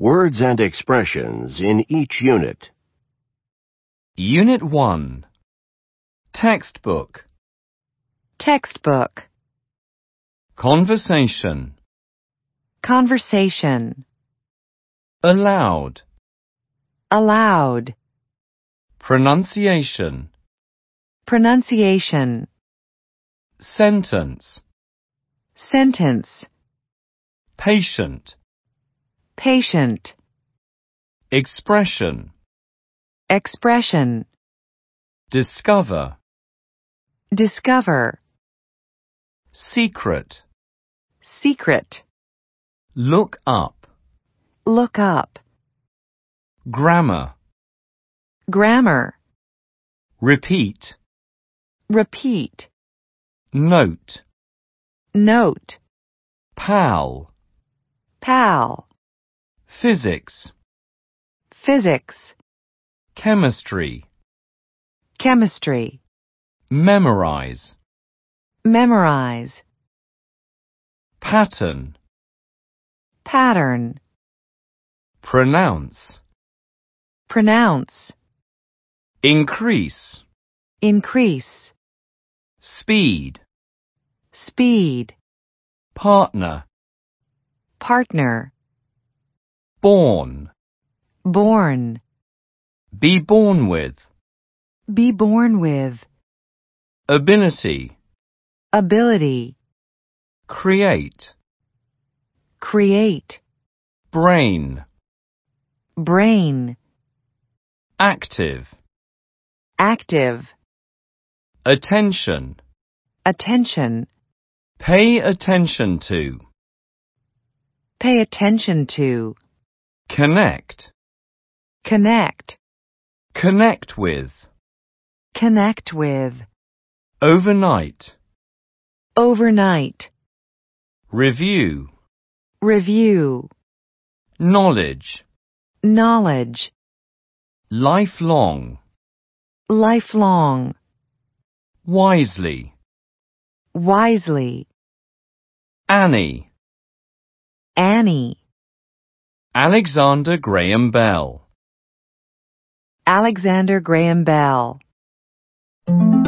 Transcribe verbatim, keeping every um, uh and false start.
Words and expressions in each unit. Unit one. Textbook. Textbook. Conversation. Conversation. Allowed. Allowed. Pronunciation. Pronunciation. Sentence. Sentence. Patient. Patient. Expression. Expression. Discover. Discover. Secret. Secret. Look up. Look up. Grammar. Grammar. Repeat. Repeat. Note. Note. Pal. Pal. Physics. Physics. Chemistry. Chemistry. Memorize. Memorize. Pattern. Pattern. Pronounce. Pronounce. Increase. Increase. Speed. Speed. Partner. Partner. Born. Born. Be born with. Be born with. Ability. Ability. Create. Create. Brain. Brain. Active. Active. Attention. Attention. Pay attention to. Pay attention to. Connect. Connect. Connect with. Connect with. Overnight. Overnight. Review. Review. Knowledge. Knowledge. Lifelong. Lifelong. Wisely. Wisely. Annie. Annie. Alexander Graham Bell. Alexander Graham Bell.